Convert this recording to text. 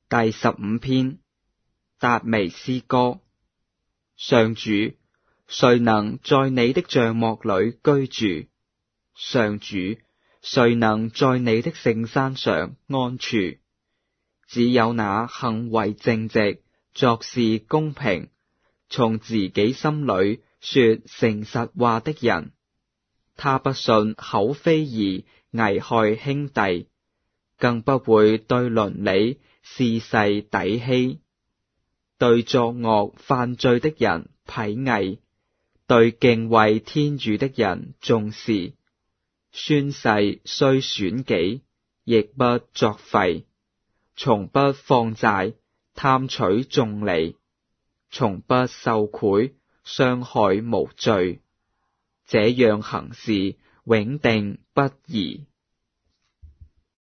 第15篇，達味詩歌。上主，誰能在你的帳幕裏居住？上主，誰能在你的聖山上安處？只有那行為正直、作事公平、從自己心裏說誠實話的人。他不信口非議危害兄弟，更不會對鄰里肆世詆欺，對作惡犯罪的人痞偽，對敬畏天主的人重視。宣誓雖損己，亦不作廢，從不放債，貪取重利，從不受賄，傷害無罪。這樣行事永定不移。